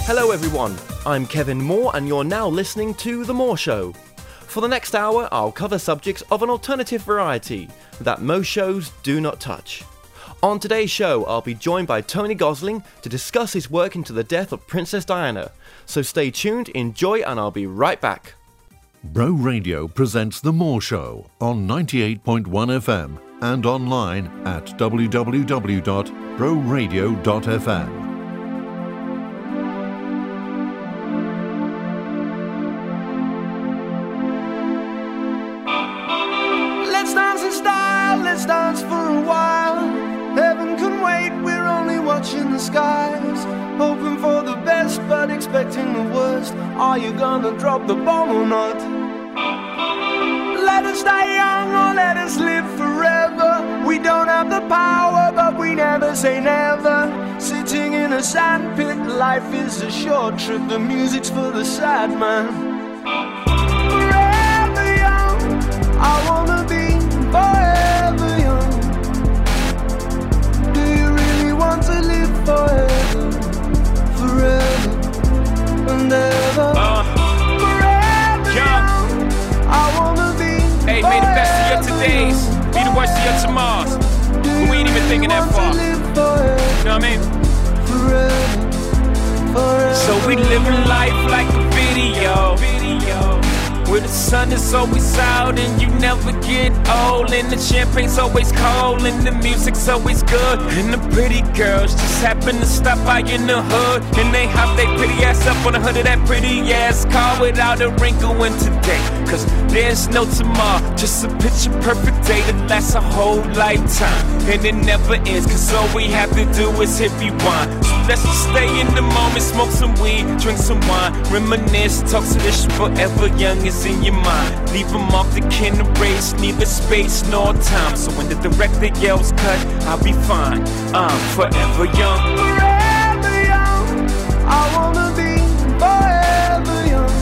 Hello everyone, I'm Kevin Moore and you're now listening to The Moore Show. For the next hour, I'll cover subjects of an alternative variety that most shows do not touch. On today's show, I'll be joined by Tony Gosling to discuss his work into the death of Princess Diana. So stay tuned, enjoy, and I'll be right back. Bro Radio presents The Moore Show on 98.1 FM and online at www.broradio.fm. Let's dance in style, let's dance for a while. Heaven can wait, we're only watching the skies. Hoping for the best, but expecting the worst. Are you gonna drop the bomb or not? Let us die young or let us live forever. We don't have the power, but we never say never. Sitting in a sandpit, life is a short trip. The music's for the sad man. Forever young, I wanna be forever young. Do you really want to live forever? Forever and ever. Forever young, I wanna be. Hey, may the best of your todays be the worst of your tomorrows. But we ain't even thinking that far. You know what I mean? Forever. So we living life like a video. Where the sun is always out and you never get old. And the champagne's always cold and the music's always good. And the pretty girls just happen to stop by in the hood. And they hop their pretty ass up on the hood of that pretty ass car without a wrinkle in today. Cause there's no tomorrow, just a picture perfect day that lasts a whole lifetime. And it never ends, cause all we have to do is hit rewind. So let's just stay in the moment, smoke some weed, drink some wine, reminisce, talk to this forever young is in your mind. Leave them off the can erase, neither space nor time. So when the director yells cut, I'll be fine. I'm forever young. Forever young, I wanna be forever young.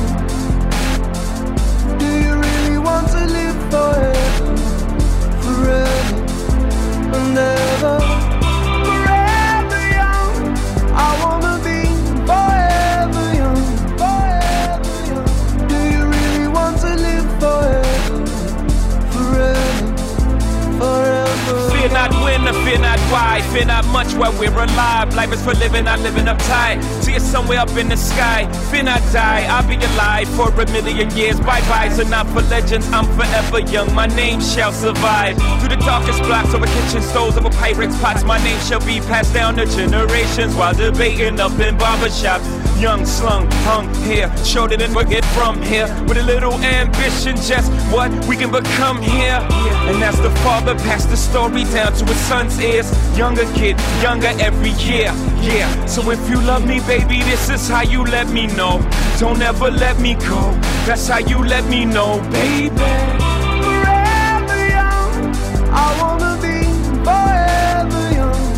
Do you really want to live forever? Forever and ever. Forever young, I wanna be forever young. Forever young. Do you really want to live forever? Forever, forever. Fear not when or fear not why, fear not much while we're alive. Life is for living, not living uptight. See it somewhere up in the sky. Fear not die, I'll be alive for a million years. Bye-byes are not for legends, I'm forever young. My name shall survive. Through the darkest blocks over kitchen stoves, over pirates' pots, my name shall be passed down to generations while debating up in barbershops. Young, slung, hung here, showed it and forget from here. With a little ambition, just what we can become here. And as the father passed the story down to his son's ears, younger kid, younger every year, yeah. So if you love me, baby, this is how you let me know. Don't ever let me go, that's how you let me know, baby. Forever young, I wanna be forever young.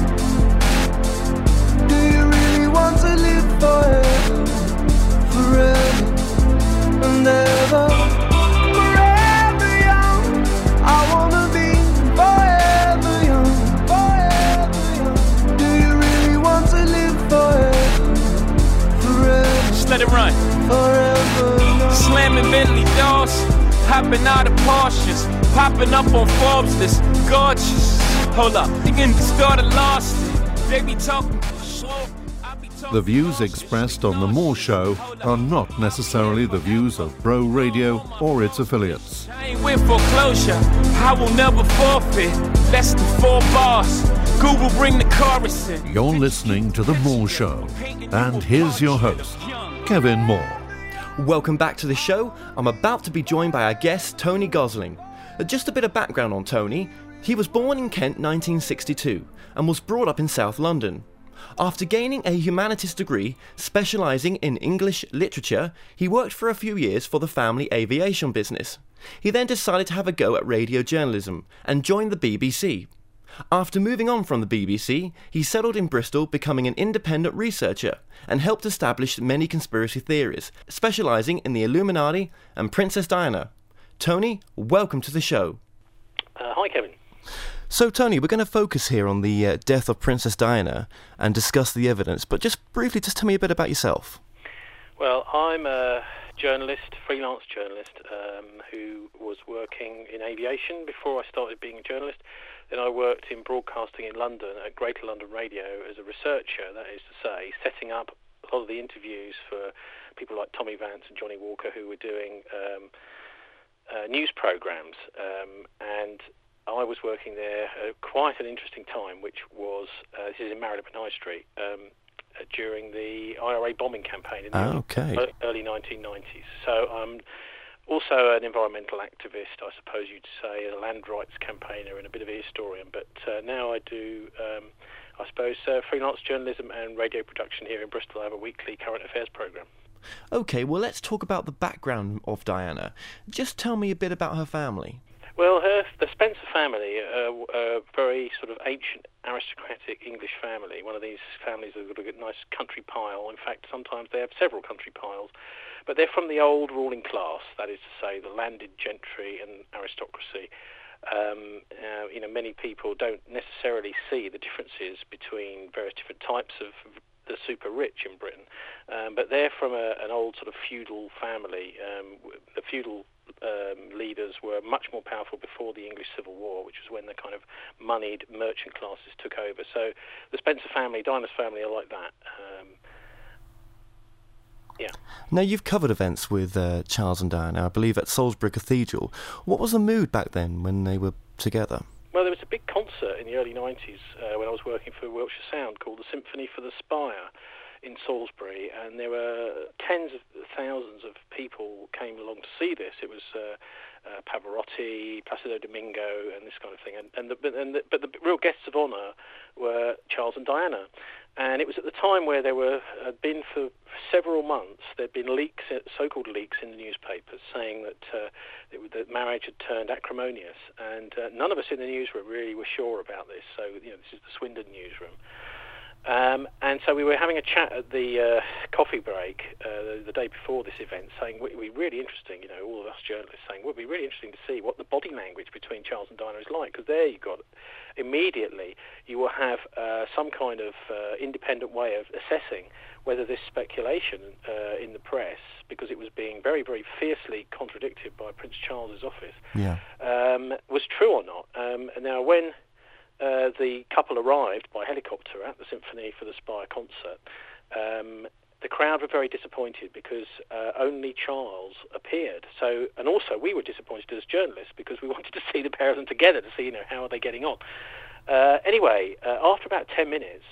Do you really want to live forever? Forever and ever. Forever young, I wanna be forever young. Forever young. Do you really want to live forever? Forever. Just let it run. Forever young. Slamming Bentley doors, hopping out of Porsches, popping up on Forbes list, gorgeous. Hold up, you can start a lost. They be talking slow. I be talking The views fast. expressed on The Moore Show are not necessarily the views of Bro Radio or its affiliates. I ain't with foreclosure, I will never forfeit. Less than 4 bars, Google bring the chorus in. You're listening to The Moore Show, and here's your host, Kevin Moore. Welcome back to the show. I'm about to be joined by our guest, Tony Gosling. Just a bit of background on Tony. He was born in Kent 1962 and was brought up in South London. After gaining a humanities degree specialising in English literature, he worked for a few years for the family aviation business. He then decided to have a go at radio journalism and joined the BBC. After moving on from the BBC, he settled in Bristol, becoming an independent researcher and helped establish many conspiracy theories, specialising in the Illuminati and Princess Diana. Tony, welcome to the show. Hi, Kevin. So, Tony, we're going to focus here on the death of Princess Diana and discuss the evidence, but just briefly, just tell me a bit about yourself. Well, I'm a journalist, freelance journalist, who was working in aviation before I started being a journalist. Then I worked in broadcasting in London at Greater London Radio as a researcher, that is to say, setting up a lot of the interviews for people like Tommy Vance and Johnny Walker, who were doing news programmes, and I was working there at quite an interesting time, which was, this is in Marylebone High Street, during the IRA bombing campaign in the early 1990s. So I'm also an environmental activist, I suppose you'd say, a land rights campaigner and a bit of a historian. But now I do, I suppose, freelance journalism and radio production here in Bristol. I have a weekly current affairs programme. Okay, well, let's talk about the background of Diana. Just tell me a bit about her family. Well, the Spencer family, a very sort of ancient aristocratic English family, one of these families that have got a nice country pile. In fact, sometimes they have several country piles. But they're from the old ruling class, that is to say, the landed gentry and aristocracy. Many people don't necessarily see the differences between various different types of the super rich in Britain. But they're from an old sort of feudal family. The feudal leaders were much more powerful before the English Civil War, which was when the kind of moneyed merchant classes took over. So the Spencer family, Diana's family, are like that. Now, you've covered events with Charles and Diana, I believe, at Salisbury Cathedral. What was the mood back then when they were together? Well, there was a big concert in the early 90s when I was working for Wiltshire Sound called the Symphony for the Spire in Salisbury, and there were tens of thousands of people came along to see this. It was Pavarotti, Placido Domingo, and this kind of thing. But the real guests of honour were Charles and Diana. And it was at the time where there had been for several months, there'd been leaks, so-called leaks in the newspapers saying that marriage had turned acrimonious. And none of us in the newsroom really were sure about this. So, this is the Swindon newsroom. And so we were having a chat at the coffee break the day before this event, saying it would be really interesting, all of us journalists saying it would be really interesting to see what the body language between Charles and Diana is like, because there you got immediately you will have some kind of independent way of assessing whether this speculation in the press, because it was being very, very fiercely contradicted by Prince Charles's office, was true or not. And now when the couple arrived by helicopter at the Symphony for the Spire concert, the crowd were very disappointed because only Charles appeared. So, and also we were disappointed as journalists because we wanted to see the pair of them together to see, how are they getting on. Anyway, after about 10 minutes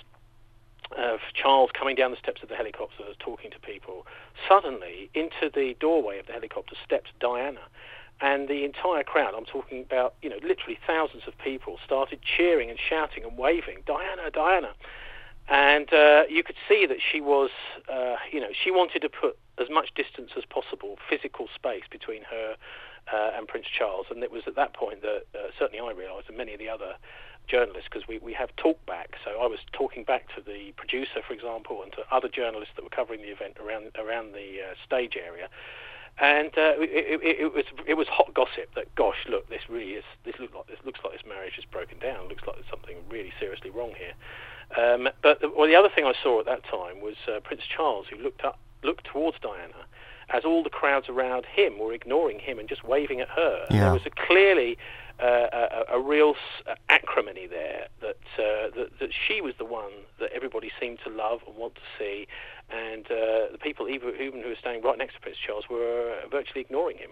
of Charles coming down the steps of the helicopter talking to people, suddenly into the doorway of the helicopter stepped Diana. And the entire crowd, I'm talking about, literally thousands of people, started cheering and shouting and waving, "Diana, Diana." And you could see that she was, she wanted to put as much distance as possible, physical space between her and Prince Charles. And it was at that point that certainly I realised, and many of the other journalists, because we have talk back. So I was talking back to the producer, for example, and to other journalists that were covering the event around the stage area. And it was hot gossip that, gosh, look, this looks like this marriage is broken down. Looks like there's something really seriously wrong here. But the other thing I saw at that time was Prince Charles, who looked towards Diana, as all the crowds around him were ignoring him and just waving at her. Yeah. There was clearly a real acrimony there that she was the one that everybody seemed to love and want to see, and the people even who were staying right next to Prince Charles were virtually ignoring him.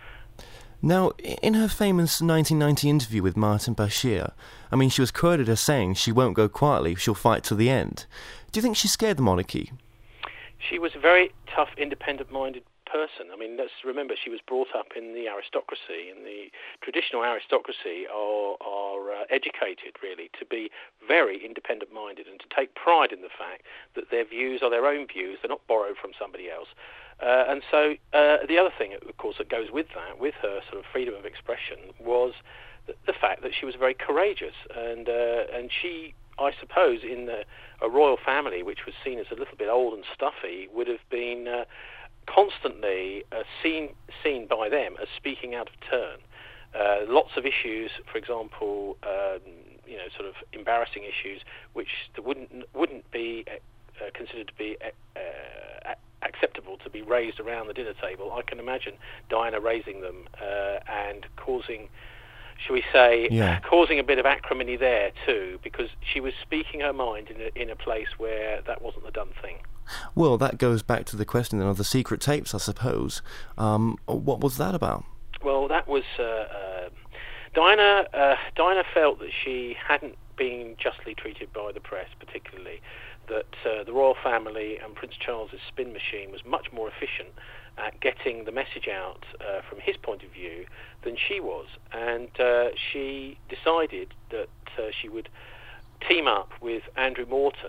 Now, in her famous 1990 interview with Martin Bashir, she was quoted as saying she won't go quietly, she'll fight to the end. Do you think she scared the monarchy? She was a very tough, independent-minded person. Let's remember she was brought up in the aristocracy, and the traditional aristocracy are educated, really, to be very independent-minded and to take pride in the fact that their views are their own views, they're not borrowed from somebody else. And so the other thing, of course, that goes with that, with her sort of freedom of expression, was the fact that she was very courageous, and she, I suppose, in a royal family which was seen as a little bit old and stuffy, would have been constantly seen by them as speaking out of turn. Lots of issues, for example, sort of embarrassing issues, which wouldn't be considered to be acceptable to be raised around the dinner table. I can imagine Diana raising them and causing, shall we say, causing a bit of acrimony there too, because she was speaking her mind in a place where that wasn't the done thing. Well, that goes back to the question then of the secret tapes, I suppose. What was that about? Well, that was Diana. Diana felt that she hadn't been justly treated by the press, particularly that the royal family and Prince Charles's spin machine was much more efficient at getting the message out from his point of view than she was, and she decided that she would team up with Andrew Morton,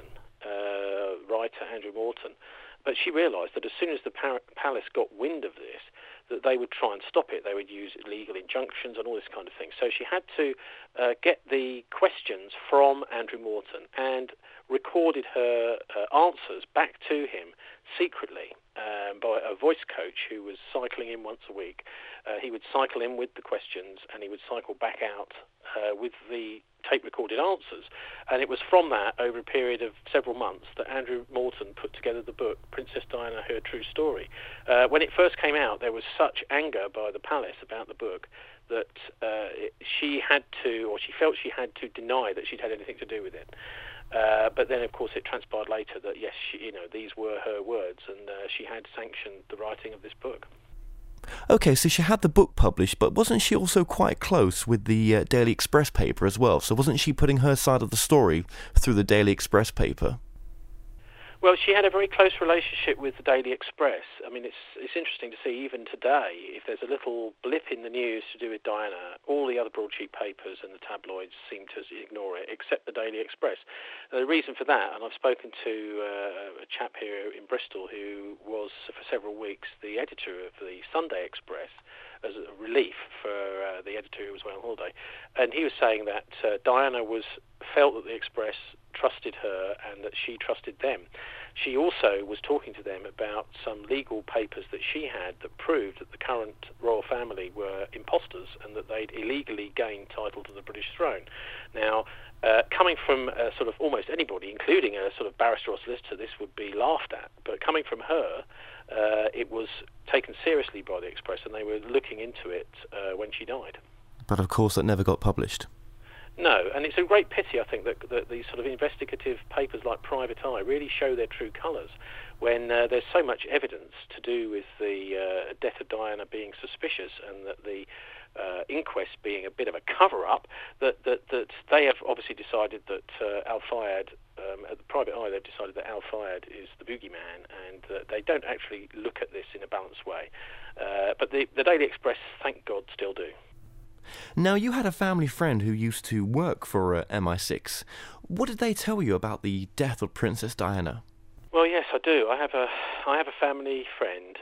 writer Andrew Morton, but she realised that as soon as the palace got wind of this, that they would try and stop it. They would use legal injunctions and all this kind of thing. So she had to get the questions from Andrew Morton and recorded her answers back to him secretly by a voice coach who was cycling in once a week. He would cycle in with the questions and he would cycle back out with the tape-recorded answers. And it was from that, over a period of several months, that Andrew Morton put together the book, Princess Diana, Her True Story. When it first came out, there was such anger by the palace about the book that she felt she had to deny that she'd had anything to do with it. But then, of course, it transpired later that, yes, these were her words, and she had sanctioned the writing of this book. Okay, so she had the book published, but wasn't she also quite close with the Daily Express paper as well? So wasn't she putting her side of the story through the Daily Express paper? Well, she had a very close relationship with the Daily Express. I mean, it's interesting to see even today, if there's a little blip in the news to do with Diana, all the other broadsheet papers and the tabloids seem to ignore it, except the Daily Express. The reason for that, and I've spoken to a chap here in Bristol who was for several weeks the editor of the Sunday Express, as a relief for the editor who was away on holiday, and he was saying that Diana felt that the Express trusted her and that she trusted them. She also was talking to them about some legal papers that she had that proved that the current royal family were imposters and that they'd illegally gained title to the British throne. Now, coming from sort of almost anybody, including a sort of barrister or solicitor, this would be laughed at. But coming from her, it was taken seriously by the Express, and they were looking into it when she died. But of course that never got published. No, and it's a great pity, I think, that these sort of investigative papers like Private Eye really show their true colours when there's so much evidence to do with the death of Diana being suspicious and that the inquest being a bit of a cover-up, that they have obviously decided that Al Fayed, at the Private Eye, they've decided that Al Fayed is the boogeyman, and they don't actually look at this in a balanced way. But the Daily Express, thank God, still do. Now, you had a family friend who used to work for MI6. What did they tell you about the death of Princess Diana? Well, yes, I do. I have a family friend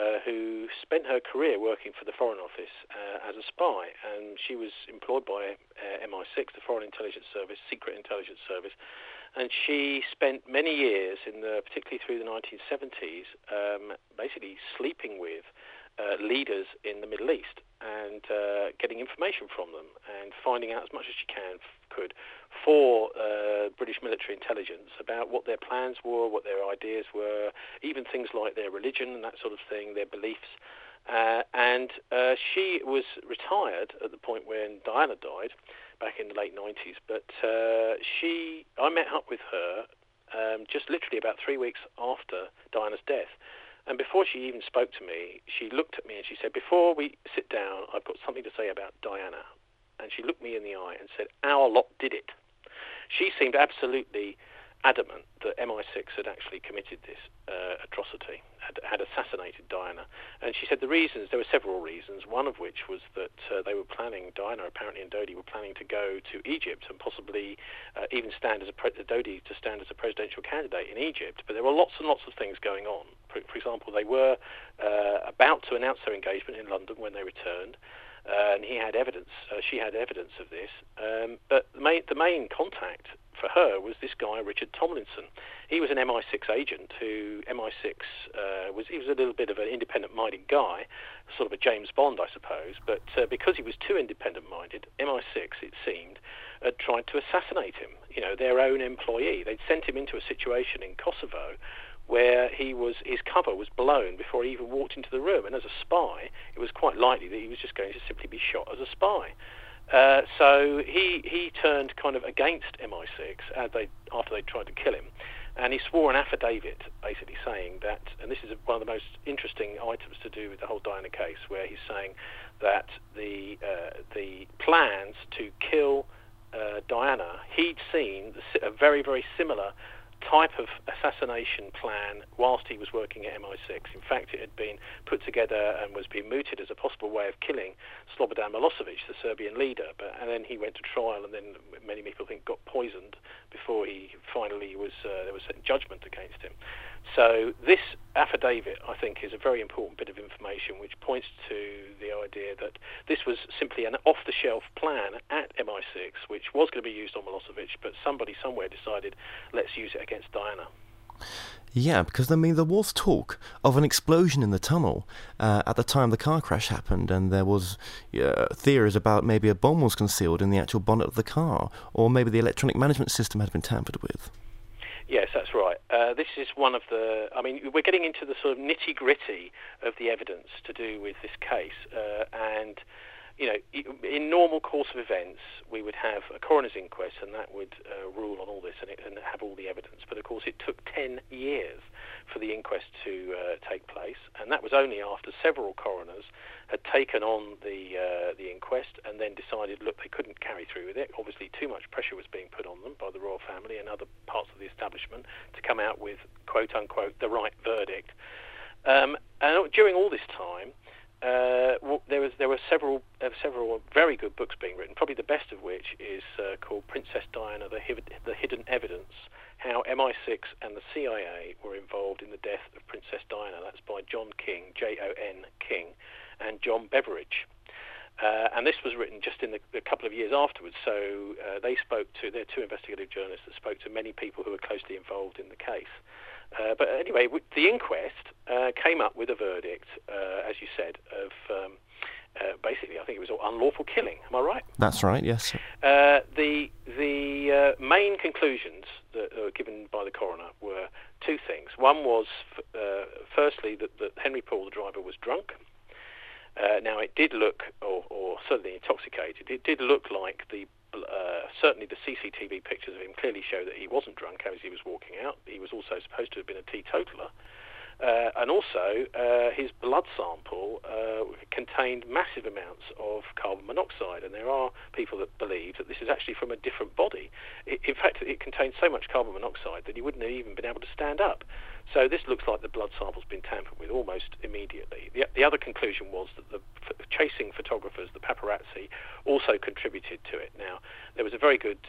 who spent her career working for the Foreign Office as a spy, and she was employed by MI6, the Foreign Intelligence Service, Secret Intelligence Service, and she spent many years, particularly through the 1970s, basically sleeping with leaders in the Middle East and getting information from them and finding out as much as she could for British military intelligence about what their plans were, what their ideas were, even things like their religion and that sort of thing, their beliefs. And she was retired at the point when Diana died back in the late 90s, but I met up with her just literally about 3 weeks after Diana's death. And before she even spoke to me, she looked at me and she said, "Before we sit down, I've got something to say about Diana." And she looked me in the eye and said, "Our lot did it." She seemed absolutely adamant that MI6 had actually committed this atrocity, had assassinated Diana. And she said there were several reasons, one of which was that they were planning, Diana apparently and Dodi were planning to go to Egypt and possibly even Dodi to stand as a presidential candidate in Egypt. But there were lots and lots of things going on. For example, they were about to announce their engagement in London when they returned. And he had evidence. She had evidence of this. But the main contact for her was this guy, Richard Tomlinson. He was an MI6 agent who MI6 he was a little bit of an independent-minded guy, sort of a James Bond, I suppose, but because he was too independent-minded, MI6, it seemed, had tried to assassinate him, their own employee. They'd sent him into a situation in Kosovo where his cover was blown before he even walked into the room, and as a spy, it was quite likely that he was just going to simply be shot as a spy. So he turned kind of against MI6 after they tried to kill him, and he swore an affidavit basically saying that, and this is one of the most interesting items to do with the whole Diana case, where he's saying that the plans to kill Diana, he'd seen a very, very similar type of assassination plan whilst he was working at MI6. In fact, it had been put together and was being mooted as a possible way of killing Slobodan Milosevic, the Serbian leader, and then he went to trial, and then many people think got poisoned before he finally was there was judgment against him. So this affidavit, I think, is a very important bit of information which points to the idea that this was simply an off-the-shelf plan at MI6, which was going to be used on Milosevic, but somebody somewhere decided, let's use it against Diana. Yeah, because there was talk of an explosion in the tunnel at the time the car crash happened, and there was theories about maybe a bomb was concealed in the actual bonnet of the car, or maybe the electronic management system had been tampered with. Yes, that's right. This is one of the... I mean, we're getting into the sort of nitty-gritty of the evidence to do with this case. And, in normal course of events, we would have a coroner's inquest, and that would rule on all this and have all the evidence. But, of course, it took 10 years for the inquest to take place, and that was only after several coroners had taken on the inquest and then decided, look, they couldn't carry through with it. Obviously, too much pressure was being put on them by the royal family and other parts of the establishment to come out with, quote-unquote, the right verdict. And during all this time, there were several very good books being written, probably the best of which is called Princess Diana, The Hidden Evidence, How MI6 and the CIA Were Involved in the Death of Princess Diana. That's by John King, Jon King, and John Beveridge. And this was written just in a couple of years afterwards, so they're two investigative journalists that spoke to many people who were closely involved in the case. But anyway, the inquest came up with a verdict, as you said, of basically, I think it was unlawful killing. Am I right? That's right, yes. The main conclusions that were given by the coroner were two things. One was, firstly, that Henry Poole, the driver, was drunk. Now, it did look, or certainly intoxicated, it did look like certainly the CCTV pictures of him clearly show that he wasn't drunk as he was walking out. He was also supposed to have been a teetotaler. And also, his blood sample contained massive amounts of carbon monoxide, and there are people that believe that this is actually from a different body. In fact, it contained so much carbon monoxide that he wouldn't have even been able to stand up. So this looks like the blood sample's been tampered with almost immediately. The other conclusion was that the chasing photographers, the paparazzi, also contributed to it. Now, there was a very good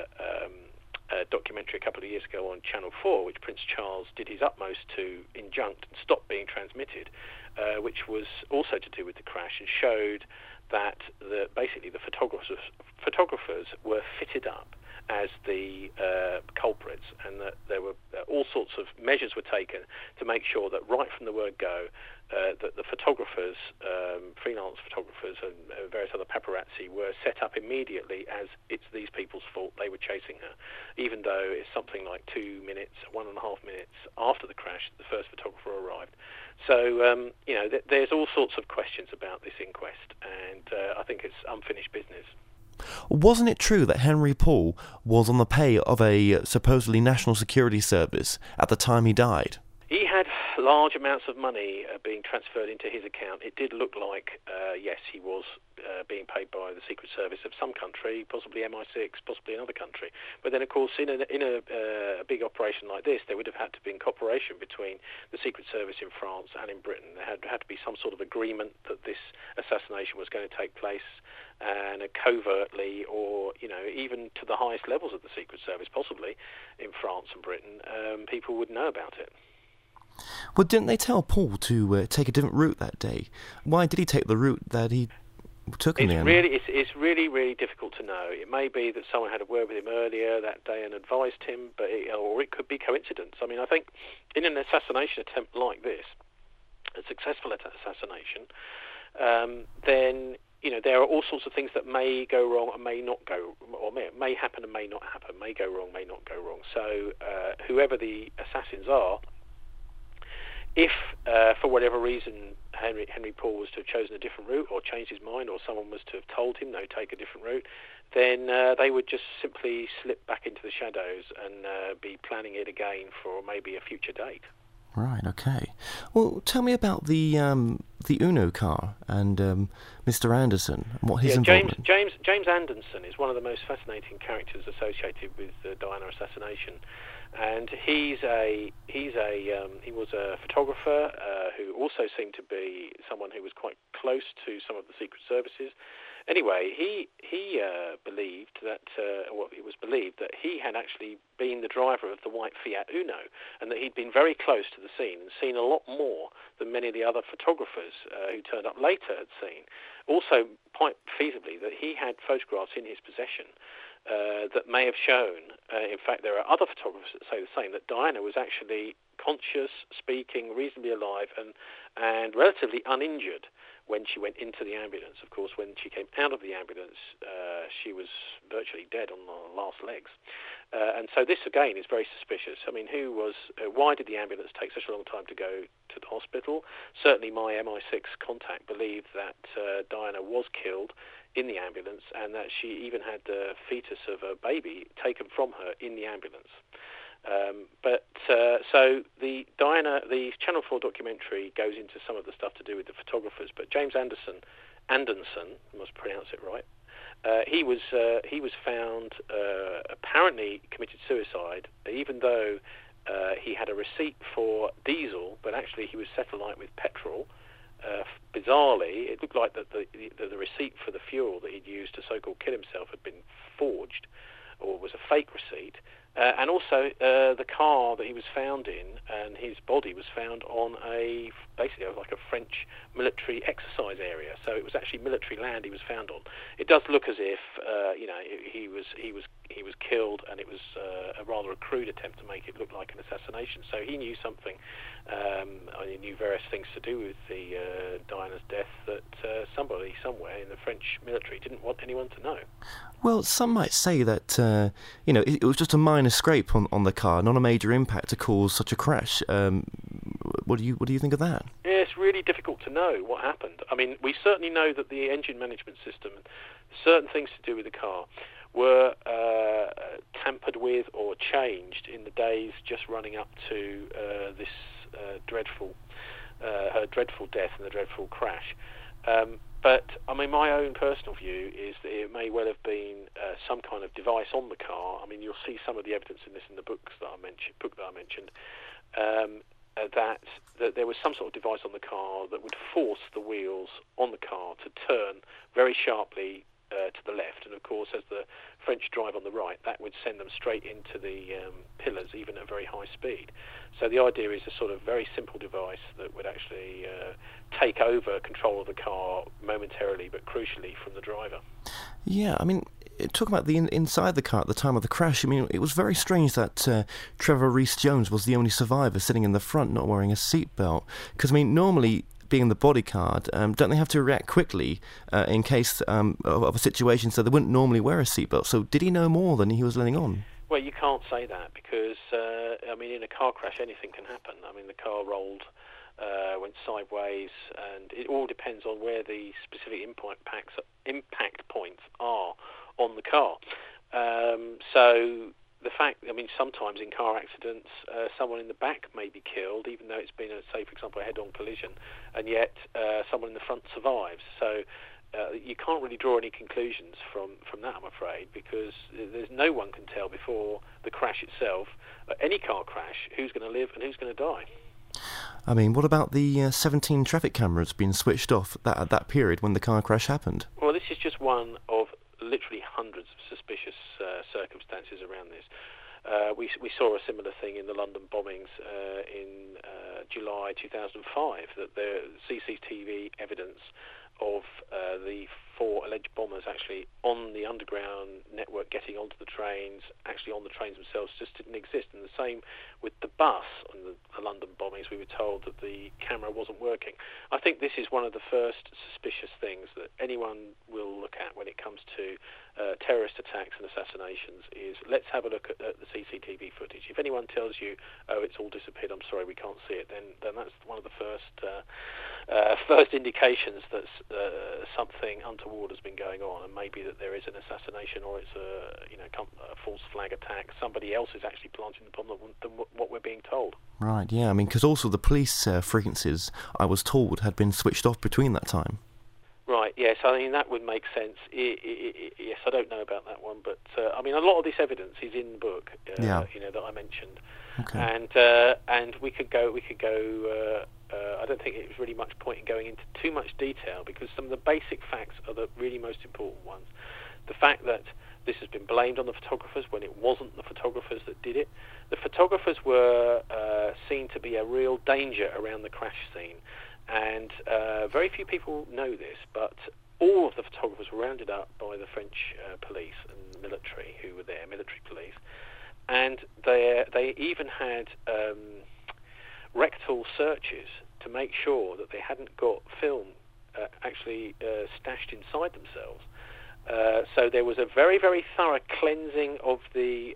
documentary a couple of years ago on Channel 4, which Prince Charles did his utmost to injunct and stop being transmitted, which was also to do with the crash, and showed that basically the photographers were fitted up as the culprits, and that there were all sorts of measures were taken to make sure that right from the word go, that the photographers, freelance photographers and various other paparazzi were set up immediately as it's these people's fault, they were chasing her, even though it's something like 2 minutes, 1.5 minutes after the crash the first photographer arrived. So, there's all sorts of questions about this inquest, and I think it's unfinished business. Wasn't it true that Henry Poole was on the pay of a supposedly national security service at the time he died? He had large amounts of money being transferred into his account. It did look like, yes, he was being paid by the Secret Service of some country, possibly MI6, possibly another country. But then, of course, in a big operation like this, there would have had to be cooperation between the Secret Service in France and in Britain. There had to be some sort of agreement that this assassination was going to take place, and covertly, or even to the highest levels of the Secret Service, possibly in France and Britain, people would know about it. Well, didn't they tell Poole to take a different route that day? Why did he take the route that he took him there? It's really difficult to know. It may be that someone had a word with him earlier that day and advised him, or it could be coincidence. I mean, I think in an assassination attempt like this, a successful assassination, then there are all sorts of things that may go wrong and may not go, or may happen and may not happen, may go wrong, may not go wrong. So whoever the assassins are, if for whatever reason Henry Paul was to have chosen a different route or changed his mind, or someone was to have told him, no, take a different route, then they would just simply slip back into the shadows and be planning it again for maybe a future date. Right, okay. Well, tell me about the Uno car and Mr. Anderson and what his involvement. James Anderson is one of the most fascinating characters associated with the Diana assassination, and he was a photographer who also seemed to be someone who was quite close to some of the secret services. Anyway, he believed that, it was believed that he had actually been the driver of the white Fiat Uno, and that he'd been very close to the scene and seen a lot more than many of the other photographers who turned up later had seen. Also, quite feasibly, that he had photographs in his possession that may have shown, in fact there are other photographers that say the same, that Diana was actually conscious, speaking, reasonably alive and relatively uninjured when she went into the ambulance. Of course, when she came out of the ambulance, she was virtually dead on the last legs. And so this, again, is very suspicious. I mean, why did the ambulance take such a long time to go to the hospital? Certainly my MI6 contact believed that Diana was killed in the ambulance, and that she even had the fetus of a baby taken from her in the ambulance. So the Channel 4 documentary goes into some of the stuff to do with the photographers, but James Anderson, I must pronounce it right, he was found apparently committed suicide, even though he had a receipt for diesel, but actually he was set alight with petrol. Bizarrely, it looked like that the receipt for the fuel that he'd used to so-called kill himself had been forged, or was a fake receipt. And also the car that he was found in, and his body was found on basically like a French military exercise area. So it was actually military land he was found on. It does look as if he was killed, and it was a rather crude attempt to make it look like an assassination. So he knew something. He knew various things to do with the Diana's death that somebody somewhere in the French military didn't want anyone to know. Well, some might say that it was just a minor scrape on the car, not a major impact to cause such a crash. What do you think of that? Yeah, it's really difficult to know what happened. I mean, we certainly know that the engine management system, certain things to do with the car, were tampered with or changed in the days just running up to this her dreadful death and the dreadful crash. But I mean, my own personal view is that it may well have been some kind of device on the car. I mean, you'll see some of the evidence in this in the book that I mentioned. That there was some sort of device on the car that would force the wheels on the car to turn very sharply to the left, and of course, as the French drive on the right, that would send them straight into the pillars, even at very high speed. So the idea is a sort of very simple device that would actually take over control of the car momentarily, but crucially from the driver. Yeah, I mean, talking about the inside the car at the time of the crash, I mean, it was very strange that Trevor Rees-Jones was the only survivor sitting in the front, not wearing a seatbelt. Because, I mean, normally, being the bodyguard, don't they have to react quickly in case of a situation, so they wouldn't normally wear a seatbelt? So did he know more than he was letting on? Well, you can't say that because, I mean, in a car crash, anything can happen. I mean, the car rolled, went sideways, and it all depends on where the specific impact points are on the car. So the fact, I mean, sometimes in car accidents, someone in the back may be killed, even though it's been, say, for example, a head-on collision, and yet someone in the front survives. So you can't really draw any conclusions from that, I'm afraid, because there's no one can tell before the crash itself, any car crash, who's going to live and who's going to die. I mean, what about the 17 traffic cameras being switched off at that period when the car crash happened? Well, this is just one of literally hundreds of suspicious circumstances around this. We saw a similar thing in the London bombings in July 2005, that the CCTV evidence of the 4 alleged bombers actually on the underground network getting onto the trains, actually on the trains themselves, just didn't exist. And the same with the bus on the London bombings. We were told that the camera wasn't working. I think this is one of the first suspicious things that anyone will look at when it comes to terrorist attacks and assassinations is let's have a look at the CCTV footage. If anyone tells you, oh, it's all disappeared, I'm sorry, we can't see it, then that's one of the first indications that something untoward has been going on, and maybe that there is an assassination or it's a false flag attack. Somebody else is actually planting the bomb than what we're being told. Right, yeah, I mean, because also the police frequencies, I was told, had been switched off between that time. Right, yes, I mean, that would make sense. Yes, I don't know about that one, but, I mean, a lot of this evidence is in the book, that I mentioned. Okay. And we could go, I don't think it was really much point in going into too much detail, because some of the basic facts are the really most important ones. The fact that this has been blamed on the photographers when it wasn't the photographers that did it. The photographers were seen to be a real danger around the crash scene. And very few people know this, but all of the photographers were rounded up by the French police and military who were there, military police. And they even had rectal searches to make sure that they hadn't got film actually stashed inside themselves. So there was a very, very thorough cleansing of the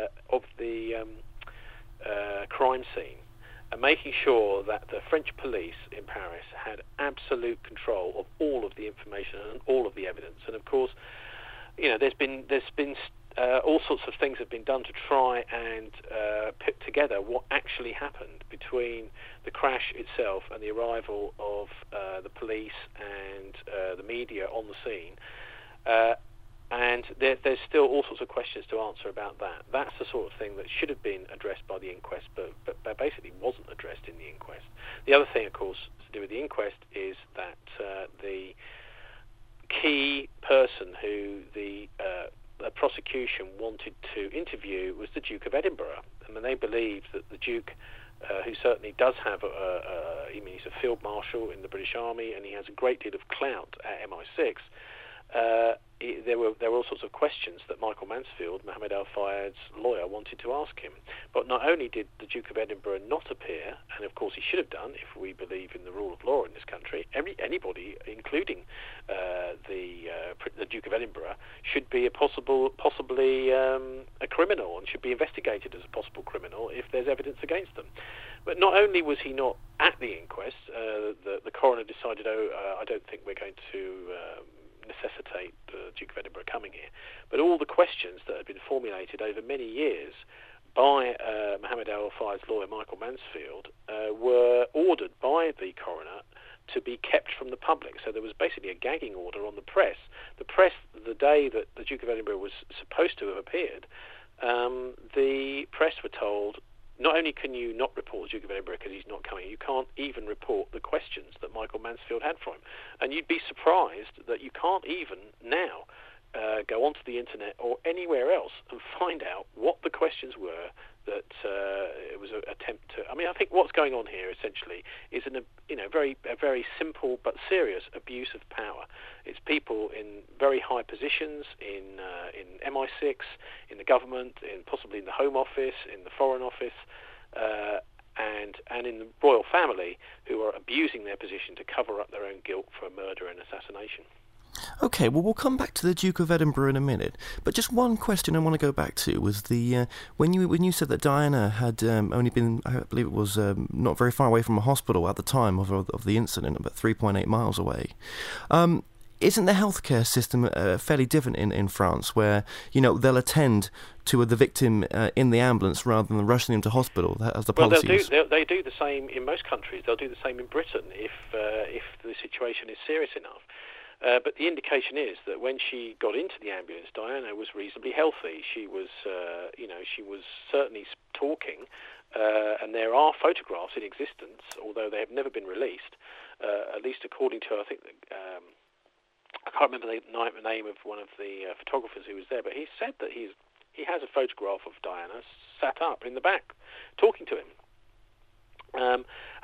crime scene, and making sure that the French police in Paris had absolute control of all of the information and all of the evidence. And of course, there's been all sorts of things have been done to try and put together what actually happened between the crash itself and the arrival of the police and the media on the scene. And there's still all sorts of questions to answer about that. That's the sort of thing that should have been addressed by the inquest, but basically wasn't addressed in the inquest. The other thing, of course, to do with the inquest is that the key person who the prosecution wanted to interview was the Duke of Edinburgh. I mean, they believed that the Duke, who certainly does have he's a field marshal in the British Army, and he has a great deal of clout at MI6, there were all sorts of questions that Michael Mansfield, Mohammed Al-Fayed's lawyer, wanted to ask him. But not only did the Duke of Edinburgh not appear, and of course he should have done if we believe in the rule of law in this country, anybody, including the Duke of Edinburgh, should be possibly a criminal and should be investigated as a possible criminal if there's evidence against them. But not only was he not at the inquest, the coroner decided, I don't think we're going to necessitate the Duke of Edinburgh coming here, but all the questions that had been formulated over many years by Mohammed Al-Fayed's lawyer, Michael Mansfield, were ordered by the coroner to be kept from the public. So there was basically a gagging order on the press. The press, the day that the Duke of Edinburgh was supposed to have appeared, the press were told, not only can you not report the Duke of Edinburgh because he's not coming, you can't even report the questions that Michael Mansfield had for him. And you'd be surprised that you can't even now go onto the internet or anywhere else and find out what the questions were that it was an attempt to... I mean, I think what's going on here essentially is a very simple but serious abuse of power. It's people in very high positions in MI6, in the government, possibly in the Home Office, in the Foreign Office, and in the royal family, who are abusing their position to cover up their own guilt for murder and assassination. Okay, well, we'll come back to the Duke of Edinburgh in a minute, but just one question I want to go back to was the when you said that Diana had only been, I believe it was not very far away from a hospital at the time of the incident, about 3.8 miles away. Isn't the healthcare system fairly different in France, where they'll attend to the victim in the ambulance rather than rushing them to hospital, as the policy is? They do the same in most countries. They'll do the same in Britain if the situation is serious enough. But the indication is that when she got into the ambulance, Diana was reasonably healthy. She was certainly talking, and there are photographs in existence, although they have never been released. At least according to, I think, I can't remember the name of one of the photographers who was there, but he said that he has a photograph of Diana sat up in the back, talking to him.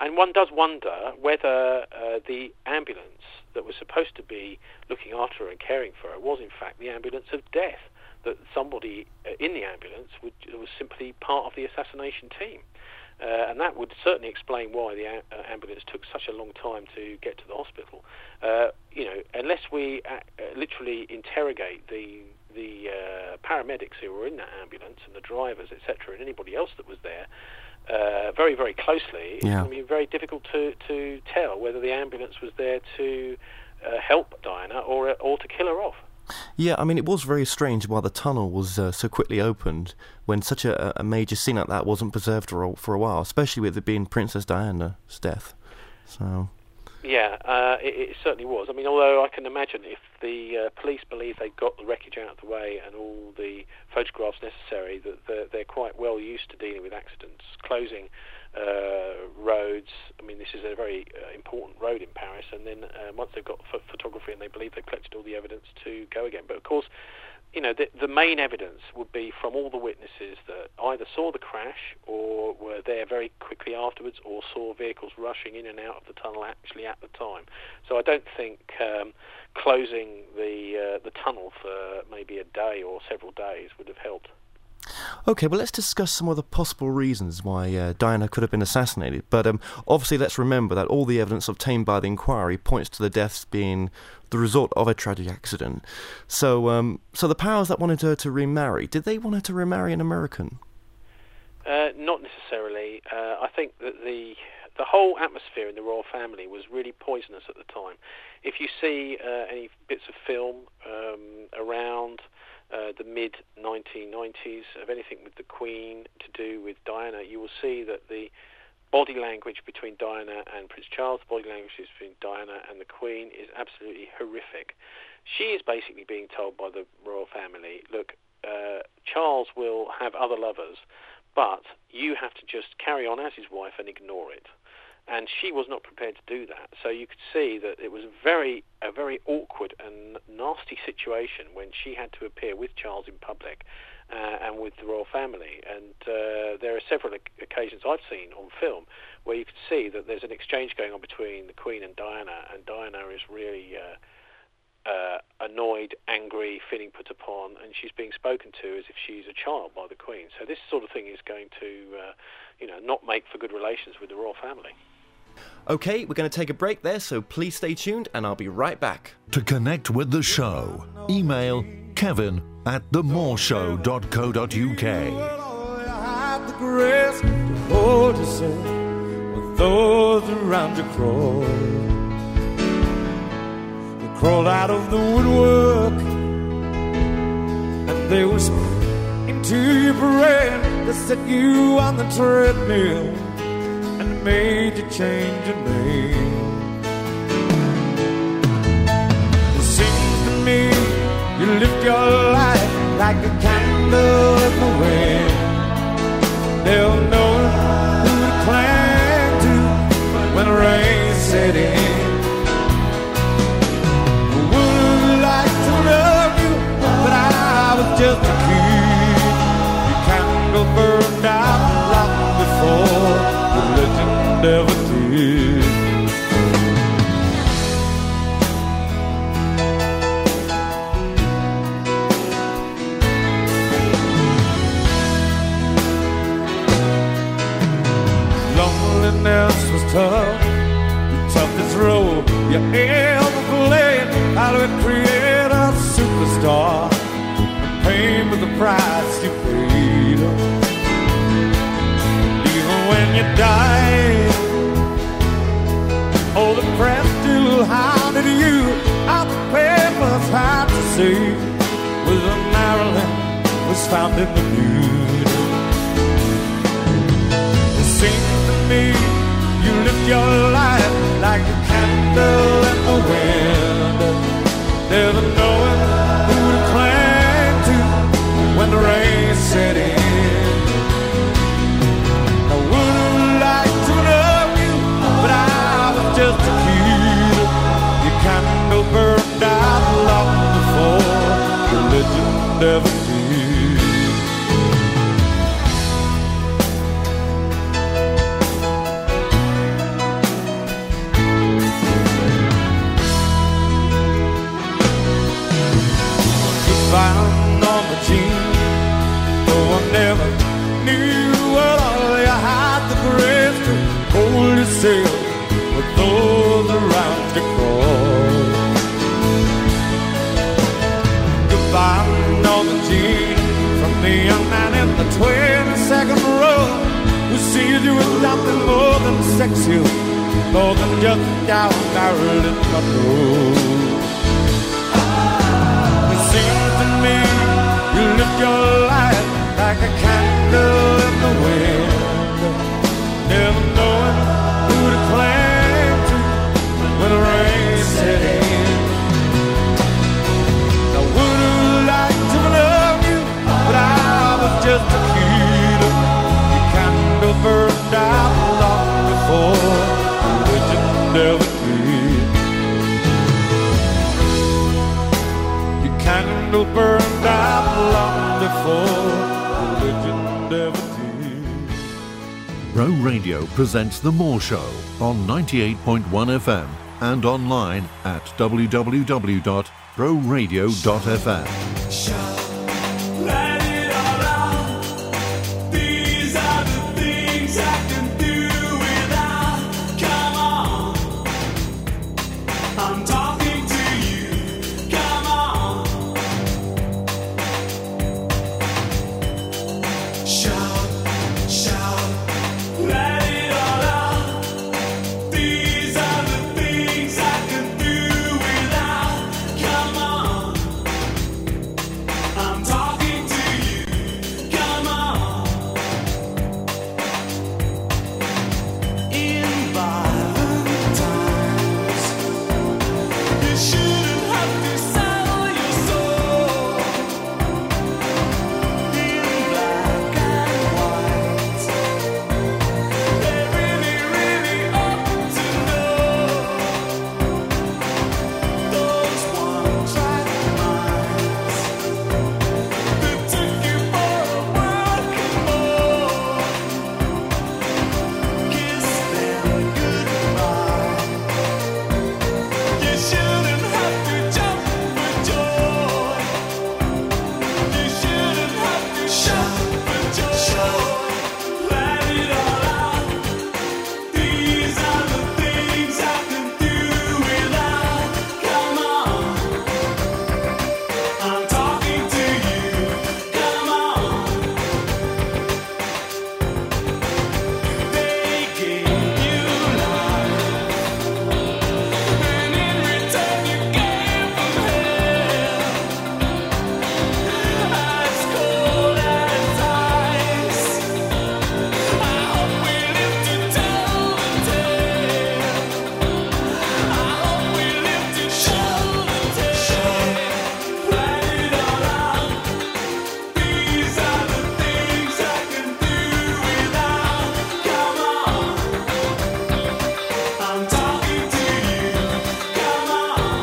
And one does wonder whether the ambulance that was supposed to be looking after her and caring for her was in fact the ambulance of death, that somebody in the ambulance was simply part of the assassination team. And that would certainly explain why the ambulance took such a long time to get to the hospital. Unless we literally interrogate the paramedics who were in that ambulance and the drivers, etc., and anybody else that was there very, very closely, it's going to be very difficult to tell whether the ambulance was there to help Diana or to kill her off. Yeah, I mean, it was very strange why the tunnel was so quickly opened when such a major scene like that wasn't preserved for a while, especially with it being Princess Diana's death. So. Yeah, it certainly was. I mean, although I can imagine if the police believe they got the wreckage out of the way and all the photographs necessary, that they're quite well used to dealing with accidents, closing roads. I mean, this is a very important road in Paris, and then once they've got photography and they believe they've collected all the evidence, to go again. But of course, the main evidence would be from all the witnesses that either saw the crash or were there very quickly afterwards, or saw vehicles rushing in and out of the tunnel actually at the time. So I don't think closing the tunnel for maybe a day or several days would have helped. Okay, well, let's discuss some of the possible reasons why Diana could have been assassinated. But obviously, let's remember that all the evidence obtained by the inquiry points to the deaths being the result of a tragic accident. So the powers that wanted her to remarry, did they want her to remarry an American? Not necessarily. I think that the whole atmosphere in the royal family was really poisonous at the time. If you see any bits of film around the mid-1990s of anything with the Queen to do with Diana, you will see that the body language between Diana and Prince Charles, the body language between Diana and the Queen, is absolutely horrific. She is basically being told by the royal family, look, Charles will have other lovers, but you have to just carry on as his wife and ignore it. And she was not prepared to do that. So you could see that it was a very awkward and nasty situation when she had to appear with Charles in public and with the royal family. And there are several occasions I've seen on film where you can see that there's an exchange going on between the Queen and Diana is really annoyed, angry, feeling put upon, and she's being spoken to as if she's a child by the Queen. So this sort of thing is going to not make for good relations with the royal family. Okay, we're going to take a break there, so please stay tuned and I'll be right back. To connect with the show, email kevin@themoreshow.co.uk. The grace to hold yourself with those around you crawl. They crawled out of the woodwork and they whispered into your brain. They set you on the treadmill and made you change your name. It seems to me you lived your life like a candle in the wind, never knowing who to cling to when the rain set in. I would have liked to love you, but I was just a kid. Your candle burned out long before the legend ever did. Loneliness was tough, the toughest role you ever played. How to create a superstar, and pain with the price you paid. Even when you died, all the press still hounded you. All the papers had to say whether Marilyn was found in the nude. It seems to me you lived your life like a candle in the wind, never knowing who to cling to when the rain set in. I would have liked to love you, but I was just a kid. Your candle burned out long before the legend ever did. weary sail with those around to cross. Goodbye, Norma Jean, from the young man in the 22nd row, who sees you as nothing more than sexy, more than just a gal barreled in the road. It seems to me you live your life like a candle in the wind, never knowing who to cling to when the rain set in. I would have liked to love you, but I was just a kid. Your candle burned out long before religion never did. Your candle burned out long before religion never did. Bro Radio presents The More Show on 98.1 FM and online at www.broradio.fm. Let it all out. These are the things I can do without. Come on, I'm talking to you. Come on, shout, shout. Let it all out. These are the things I can do without. Come on, I'm talking to you. Come on. In violent times, you shouldn't have to sell your soul. In black and white, they really, really ought to know those one-track minds that took you for a broken boy. Kiss them goodbye. You shouldn't have to jump for joy. You shouldn't have to shout for joy. Let it all out. These are the things I can do without. Come on, I'm talking to you. Come on. They gave you life, and in return you gave them hell. As cold as ice. I hope we live to tell the tale. I hope we live to show the tale. Let it all out. These are the things I can do without. Come on, I'm talking to you. Come on,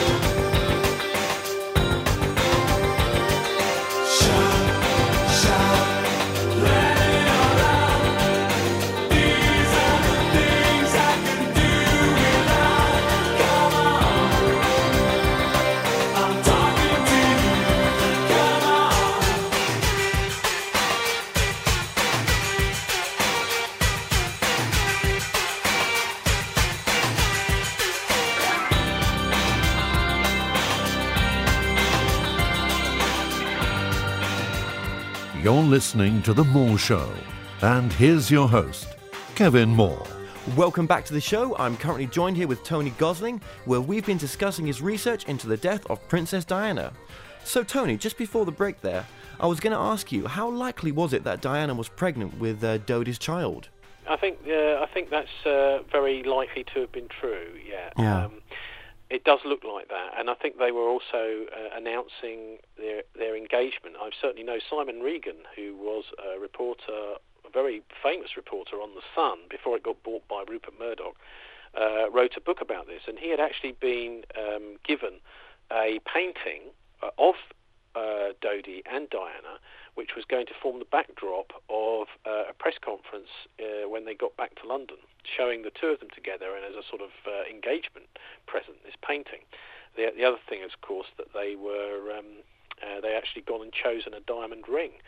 shout, shout. Let it all out. These are the things I can do without. Come on, I'm talking to you. Come on. You're listening to The More Show. And here's your host, Kevin Moore. Welcome back to the show. I'm currently joined here with Tony Gosling, where we've been discussing his research into the death of Princess Diana. So Tony, just before the break there, I was going to ask you, how likely was it that Diana was pregnant with Dodi's child? I think that's very likely to have been true. Yeah. It does look like that, and I think they were also announcing their engagement. I certainly know Simon Regan, who was a reporter, a very famous reporter on The Sun before it got bought by Rupert Murdoch, wrote a book about this, and he had actually been given a painting of Dodi and Diana, which was going to form the backdrop of a press conference when they got back to London, showing the two of them together and as a sort of engagement present, this painting. The other thing is, of course, that they were they actually gone and chosen a diamond ring,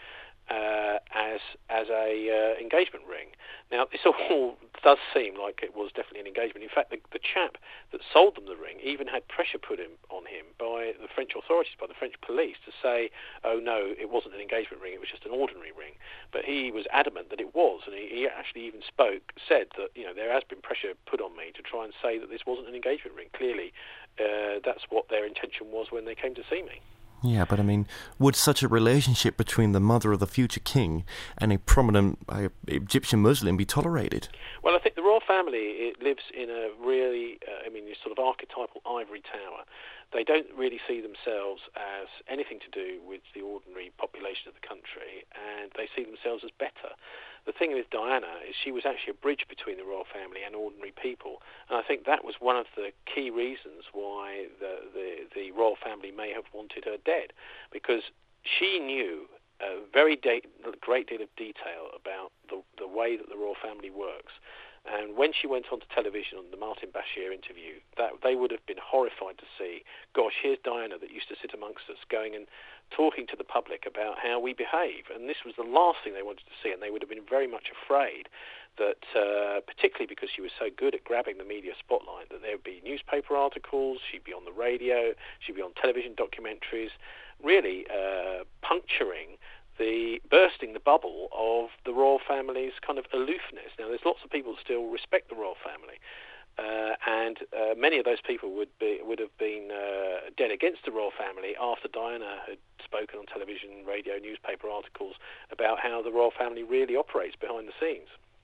as a engagement ring. Now, this all does seem like it was definitely an engagement. In fact, the chap that sold them the ring even had pressure put on him by the French authorities, by the French police, to say, oh no, it wasn't an engagement ring, it was just an ordinary ring. But he was adamant that it was, and he actually even said that, there has been pressure put on me to try and say that this wasn't an engagement ring. Clearly, that's what their intention was when they came to see me. Yeah, but I mean, would such a relationship between the mother of the future king and a prominent Egyptian Muslim be tolerated? Well, I think the royal family, it lives in a really, this sort of archetypal ivory tower. They don't really see themselves as anything to do with the ordinary population of the country, and they see themselves as better. The thing with Diana is she was actually a bridge between the royal family and ordinary people, and I think that was one of the key reasons why the royal family may have wanted her dead, because she knew a great deal of detail about the way that the royal family works. And when she went onto television on the Martin Bashir interview, that they would have been horrified to see, gosh, here's Diana that used to sit amongst us going and talking to the public about how we behave. And this was the last thing they wanted to see, and they would have been very much afraid that, particularly because she was so good at grabbing the media spotlight, that there would be newspaper articles, she'd be on the radio, she'd be on television documentaries, really puncturing bursting the bubble of the royal family's kind of aloofness. Now, there's lots of people that still respect the royal family, and many of those people would have been dead against the royal family after Diana had spoken on television, radio, newspaper articles about how the royal family really operates behind the scenes.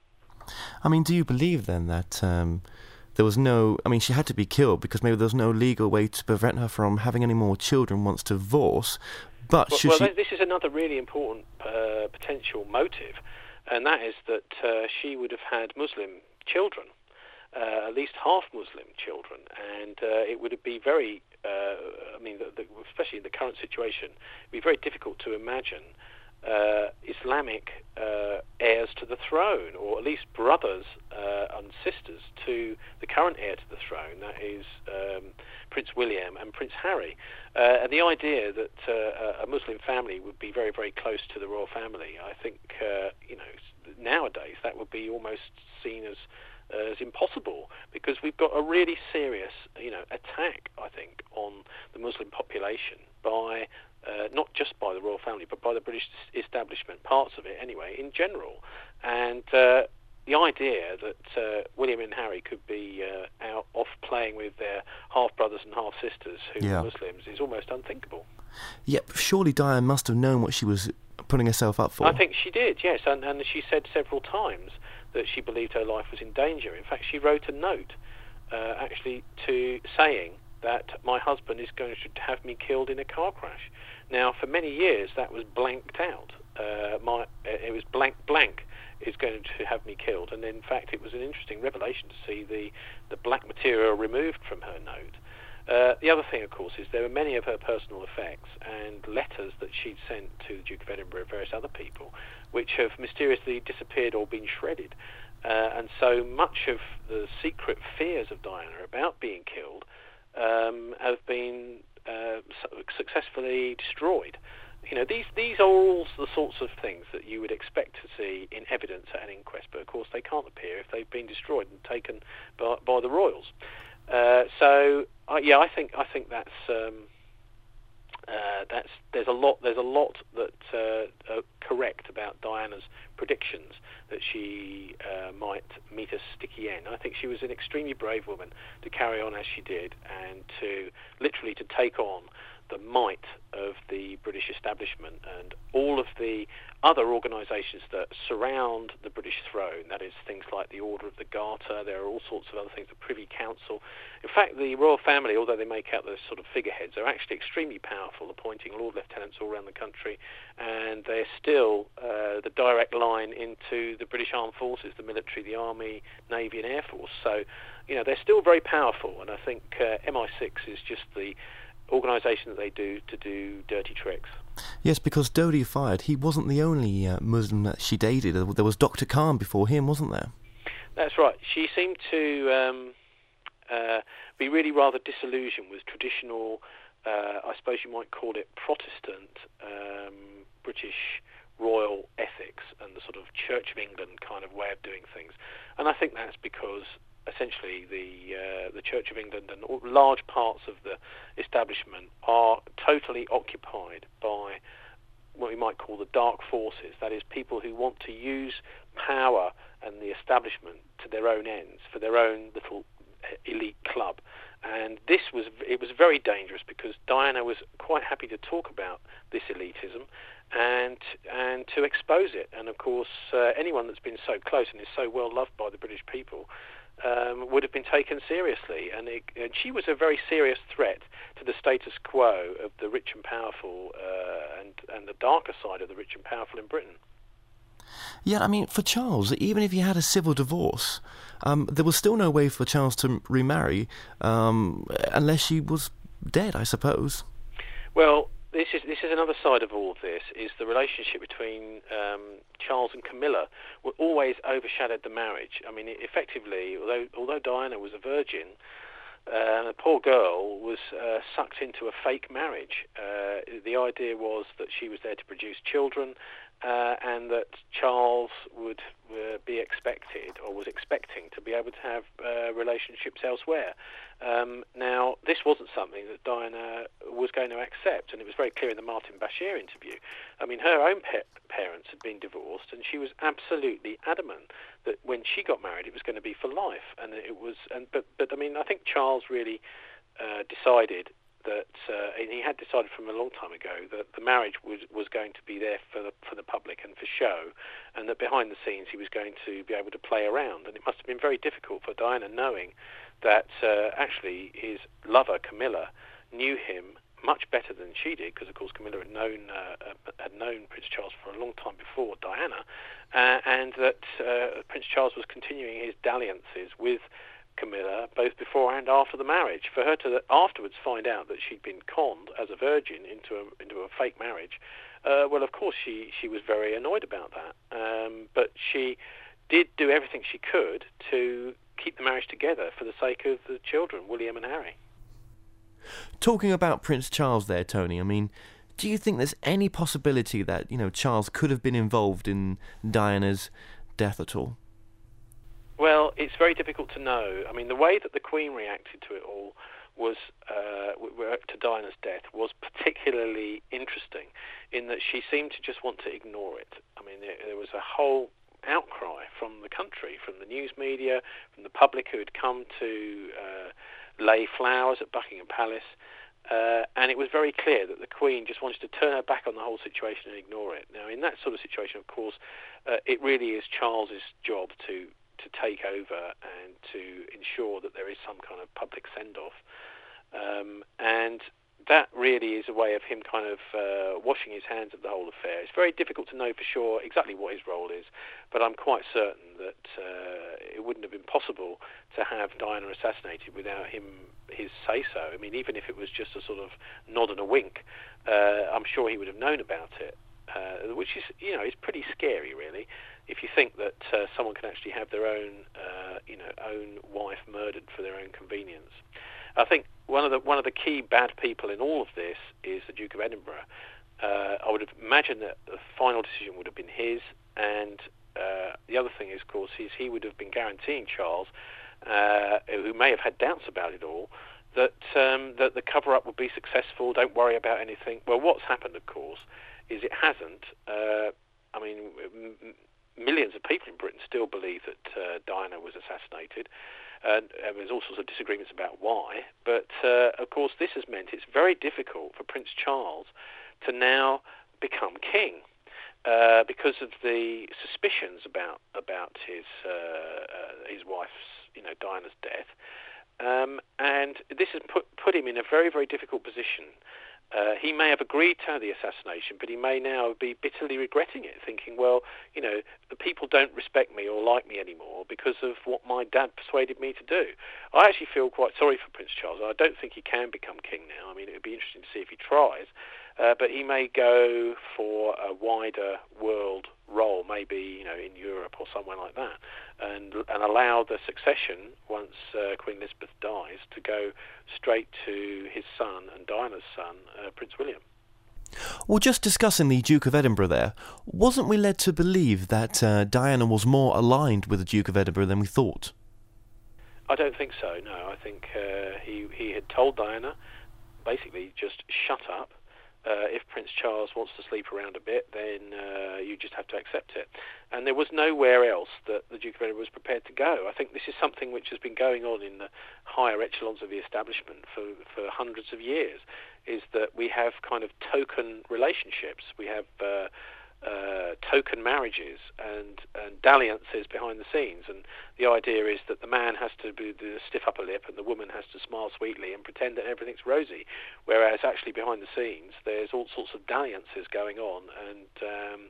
I mean, do you believe then that there was no... I mean, she had to be killed because maybe there was no legal way to prevent her from having any more children once divorce? But this is another really important potential motive, and that is that she would have had Muslim children, at least half Muslim children, and it would be very, especially in the current situation, it would be very difficult to imagine Islamic heirs to the throne, or at least brothers and sisters to the current heir to the throne, that is Prince William and Prince Harry. And the idea that a Muslim family would be very, very close to the royal family, I think, nowadays that would be almost seen as impossible, because we've got a really serious, attack, I think, on the Muslim population by not just by the royal family, but by the British establishment, parts of it anyway, in general. And the idea that William and Harry could be off playing with their half-brothers and half-sisters who were Muslims is almost unthinkable. Yep, surely Diana must have known what she was putting herself up for. I think she did, yes, and she said several times that she believed her life was in danger. In fact, she wrote a note, actually, to saying that my husband is going to have me killed in a car crash. Now, for many years, that was blanked out. It was blank is going to have me killed, and in fact, it was an interesting revelation to see the black material removed from her note. The other thing, of course, is there were many of her personal effects and letters that she'd sent to the Duke of Edinburgh and various other people, which have mysteriously disappeared or been shredded. And so much of the secret fears of Diana about being killed have been successfully destroyed. These are all the sorts of things that you would expect to see in evidence at an inquest, but of course they can't appear if they've been destroyed and taken by the royals. I think there's a lot that are correct about Diana's predictions that she might meet a sticky end. I think she was an extremely brave woman to carry on as she did, and to literally to take on the might of the British establishment and all of the other organisations that surround the British throne. That is, things like the Order of the Garter. There are all sorts of other things, the Privy Council. In fact, the royal family, although they make out those sort of figureheads, are actually extremely powerful, appointing Lord Lieutenants all around the country, and they're still the direct line into the British Armed Forces, the military, the Army, Navy and Air Force. So, they're still very powerful, and I think MI6 is just the organisation that they do to do dirty tricks. Yes, because Dodi Fayed, he wasn't the only Muslim that she dated. There was Dr. Khan before him, wasn't there? That's right. She seemed to be really rather disillusioned with traditional, I suppose you might call it Protestant, British royal ethics and the sort of Church of England kind of way of doing things. And I think that's because essentially the Church of England and large parts of the establishment are totally occupied by what we might call the dark forces, that is, people who want to use power and the establishment to their own ends, for their own little elite club. And it was very dangerous, because Diana was quite happy to talk about this elitism and to expose it. And of course, anyone that's been so close and is so well loved by the British people would have been taken seriously, and she was a very serious threat to the status quo of the rich and powerful, and the darker side of the rich and powerful in Britain. Yeah, I mean, for Charles, even if he had a civil divorce, there was still no way for Charles to remarry unless she was dead, I suppose. Well, this is another side of all of this, is the relationship between Charles and Camilla always overshadowed the marriage. I mean, effectively, although Diana was a virgin, the poor girl was sucked into a fake marriage. The idea was that she was there to produce children, and that Charles would be expected, or was expecting, to be able to have relationships elsewhere. Now, this wasn't something that Diana was going to accept, and it was very clear in the Martin Bashir interview. I mean, her own parents had been divorced, and she was absolutely adamant that when she got married, it was going to be for life. And it was, but I mean, I think Charles really decided that, and he had decided from a long time ago, that the marriage was going to be there for the public and for show, and that behind the scenes he was going to be able to play around. And it must have been very difficult for Diana, knowing that actually his lover Camilla knew him much better than she did, because of course Camilla had known Prince Charles for a long time before Diana, and that Prince Charles was continuing his dalliances with Camilla both before and after the marriage. For her to afterwards find out that she'd been conned as a virgin into a fake marriage, well, of course she was very annoyed about that. But she did do everything she could to keep the marriage together for the sake of the children, William and Harry. Talking about Prince Charles there, Tony, I mean, do you think there's any possibility that, Charles could have been involved in Diana's death at all? Well, it's very difficult to know. I mean, the way that the Queen reacted to it all was, to Diana's death, was particularly interesting, in that she seemed to just want to ignore it. I mean, there was a whole outcry from the country, from the news media, from the public who had come to lay flowers at Buckingham Palace, and it was very clear that the Queen just wanted to turn her back on the whole situation and ignore it. Now, in that sort of situation, of course, it really is Charles's job to take over and to ensure that there is some kind of public send-off. And that really is a way of him kind of washing his hands of the whole affair. It's very difficult to know for sure exactly what his role is, but I'm quite certain that it wouldn't have been possible to have Diana assassinated without his say-so. I mean, even if it was just a sort of nod and a wink, I'm sure he would have known about it, which is, is pretty scary, really, if you think that someone can actually have their own, own wife murdered for their own convenience. I think one of the key bad people in all of this is the Duke of Edinburgh. I would imagine that the final decision would have been his, and the other thing is, of course, he would have been guaranteeing Charles, who may have had doubts about it all, that the cover-up would be successful. Don't worry about anything. Well, what's happened, of course, is it hasn't. I mean, millions of people in Britain still believe that Diana was assassinated. There's all sorts of disagreements about why, but of course this has meant it's very difficult for Prince Charles to now become king because of the suspicions about his wife's, Diana's death, and this has put him in a very, very difficult position. He may have agreed to the assassination, but he may now be bitterly regretting it, thinking, well, the people don't respect me or like me anymore because of what my dad persuaded me to do. I actually feel quite sorry for Prince Charles. I don't think he can become king now. I mean, it would be interesting to see if he tries, but he may go for a wider world role, maybe, in Europe or somewhere like that, and allow the succession, once Queen Elizabeth dies, to go straight to his son and Diana's son, Prince William. Well, just discussing the Duke of Edinburgh there, wasn't we led to believe that Diana was more aligned with the Duke of Edinburgh than we thought? I don't think so, no. I think he had told Diana, basically, just shut up. If Prince Charles wants to sleep around a bit, then you just have to accept it. And there was nowhere else that the Duke of Edinburgh was prepared to go. I think this is something which has been going on in the higher echelons of the establishment for hundreds of years, is that we have kind of token relationships. We have token marriages and dalliances behind the scenes, and the idea is that the man has to be the stiff upper lip and the woman has to smile sweetly and pretend that everything's rosy, whereas actually behind the scenes there's all sorts of dalliances going on, and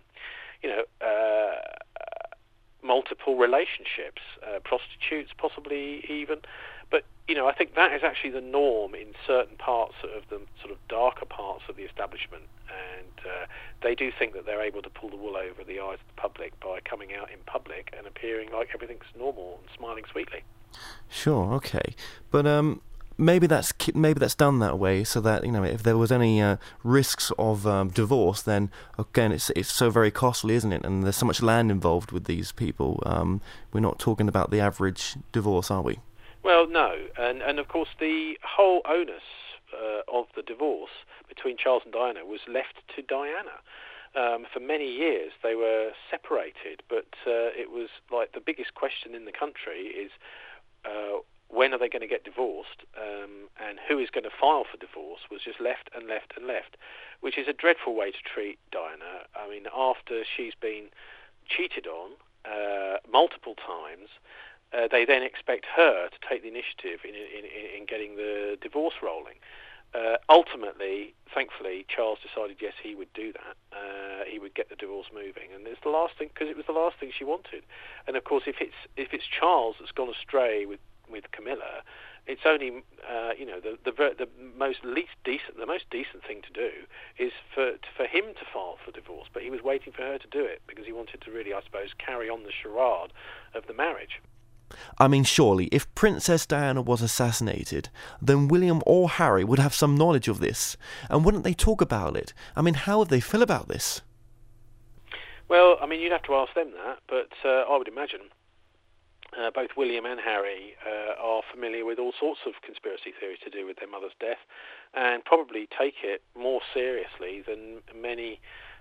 multiple relationships, prostitutes possibly even. But I think that is actually the norm in certain parts of the sort of darker parts of the establishment, and they do think that they're able to pull the wool over the eyes of the public by coming out in public and appearing like everything's normal and smiling sweetly. Sure, okay, but maybe that's done that way so that if there was any risks of divorce, then again it's so very costly, isn't it? And there's so much land involved with these people. We're not talking about the average divorce, are we? Well, no, and of course the whole onus of the divorce between Charles and Diana was left to Diana. For many years they were separated, but it was like the biggest question in the country is when are they going to get divorced, and who is going to file for divorce was just left and left and left, which is a dreadful way to treat Diana. I mean, after she's been cheated on multiple times, they then expect her to take the initiative in getting the divorce rolling. Ultimately, thankfully, Charles decided yes, he would do that. He would get the divorce moving, and it's the last thing, because it was the last thing she wanted. And of course, if it's Charles that's gone astray with Camilla, it's only the most decent thing to do is for him to file for divorce. But he was waiting for her to do it because he wanted to really, I suppose, carry on the charade of the marriage. I mean, surely, if Princess Diana was assassinated, then William or Harry would have some knowledge of this, and wouldn't they talk about it? I mean, how would they feel about this? Well, I mean, you'd have to ask them that, but I would imagine both William and Harry are familiar with all sorts of conspiracy theories to do with their mother's death, and probably take it more seriously than many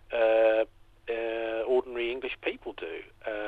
ordinary English people do.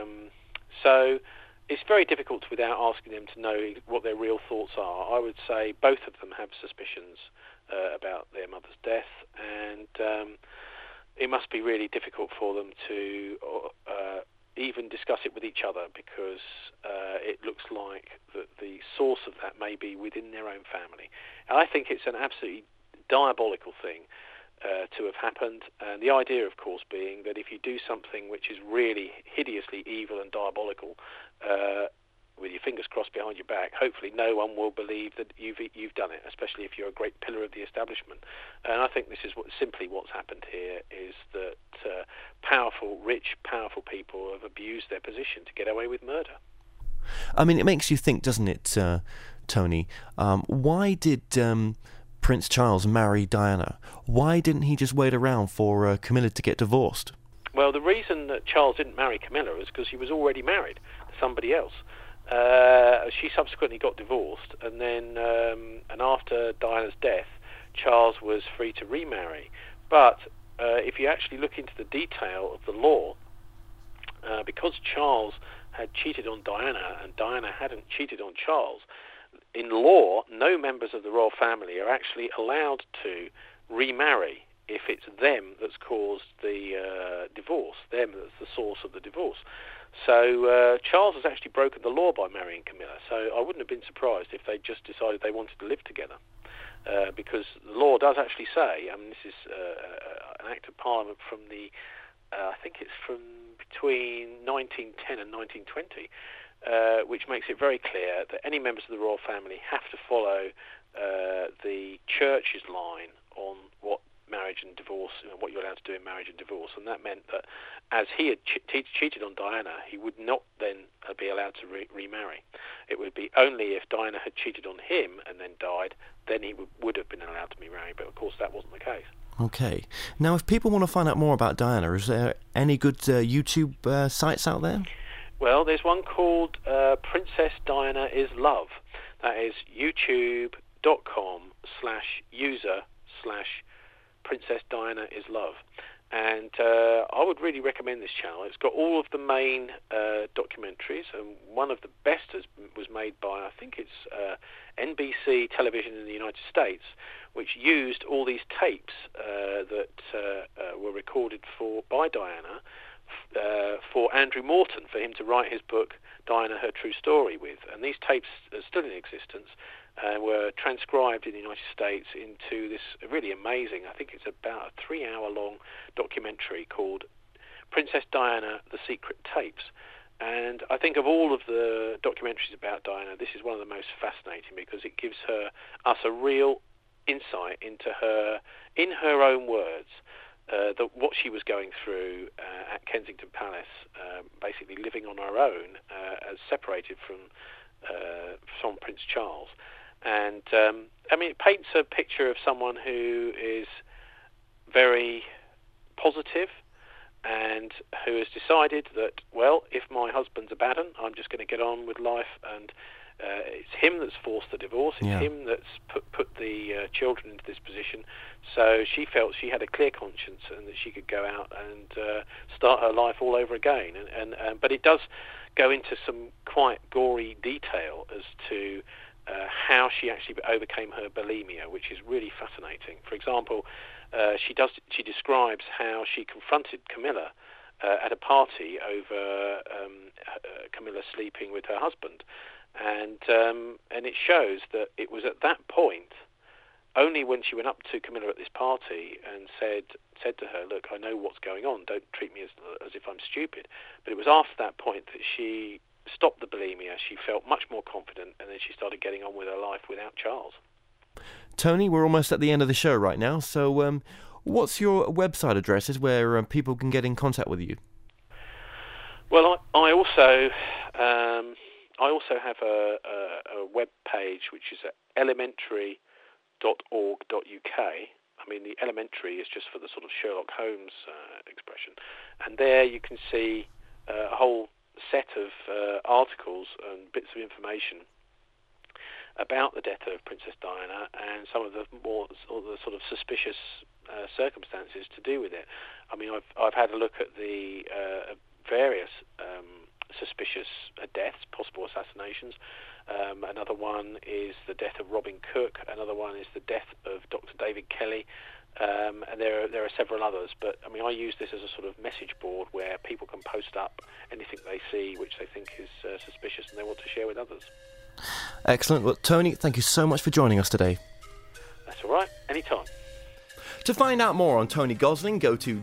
So it's very difficult without asking them to know what their real thoughts are. I would say both of them have suspicions about their mother's death, and it must be really difficult for them to even discuss it with each other, because it looks like that the source of that may be within their own family. And I think it's an absolutely diabolical thing to have happened, and the idea, of course, being that if you do something which is really hideously evil and diabolical, with your fingers crossed behind your back, hopefully no one will believe that you've done it, especially if you're a great pillar of the establishment. And I think this is simply what's happened here, is that rich, powerful people have abused their position to get away with murder. I mean, it makes you think, doesn't it, Tony? Why did Prince Charles marry Diana? Why didn't he just wait around for Camilla to get divorced? Well, the reason that Charles didn't marry Camilla is because he was already married to somebody else. She subsequently got divorced, and then and after Diana's death, Charles was free to remarry. But if you actually look into the detail of the law, because Charles had cheated on Diana and Diana hadn't cheated on Charles, in law, no members of the royal family are actually allowed to remarry if it's them that's caused the divorce, them that's the source of the divorce. So Charles has actually broken the law by marrying Camilla. So I wouldn't have been surprised if they just decided they wanted to live together, because the law does actually say, and this is an act of Parliament from the, I think it's from between 1910 and 1920, which makes it very clear that any members of the royal family have to follow the church's line on what marriage and divorce, what you're allowed to do in marriage and divorce. And that meant that as he had cheated on Diana, he would not then be allowed to remarry. It would be only if Diana had cheated on him and then died, then he would have been allowed to remarry. But of course that wasn't the case. Okay. Now, if people want to find out more about Diana, is there any good YouTube sites out there? Well, there's one called Princess Diana is Love. That is youtube.com/user/Princess Diana is Love. And I would really recommend this channel. It's got all of the main documentaries, and one of the best was made by, I think it's NBC Television in the United States, which used all these tapes that were recorded by Diana for Andrew Morton, for him to write his book, Diana, Her True Story, with. And these tapes are still in existence and were transcribed in the United States into this really amazing, I think it's about a 3-hour-long documentary called Princess Diana, The Secret Tapes. And I think of all of the documentaries about Diana, this is one of the most fascinating because it gives us a real insight into her, in her own words, what she was going through at Kensington Palace, basically living on her own, as separated from Prince Charles. And I mean, it paints a picture of someone who is very positive and who has decided that, well, if my husband's a bad un, I'm just going to get on with life, and it's him that's forced the divorce, it's him that's put the children into this position. So she felt she had a clear conscience and that she could go out and start her life all over again. But it does go into some quite gory detail as to how she actually overcame her bulimia, which is really fascinating. For example, she describes how she confronted Camilla at a party over Camilla sleeping with her husband, and it shows that it was at that point, only when she went up to Camilla at this party and said to her, "Look, I know what's going on. Don't treat me as if I'm stupid." But it was after that point that she stopped the bulimia. She felt much more confident, and then she started getting on with her life without Charles. Tony, we're almost at the end of the show right now, so what's your website addresses where people can get in contact with you? Well, I also have a web page which is at elementary.org.uk. I mean, the elementary is just for the sort of Sherlock Holmes expression, and there you can see a whole set of articles and bits of information about the death of Princess Diana and some of the sort of suspicious circumstances to do with it. I mean, I've had a look at the various suspicious deaths, possible assassinations. Another one is the death of Robin Cook. Another one is the death of Dr. David Kelly. And there are several others, but I mean, I use this as a sort of message board where people can post up anything they see which they think is suspicious and they want to share with others. Excellent. Well, Tony, thank you so much for joining us today. That's all right. Anytime. To find out more on Tony Gosling, go to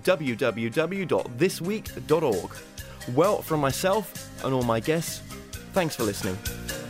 www.thisweek.org. Well, from myself and all my guests, thanks for listening.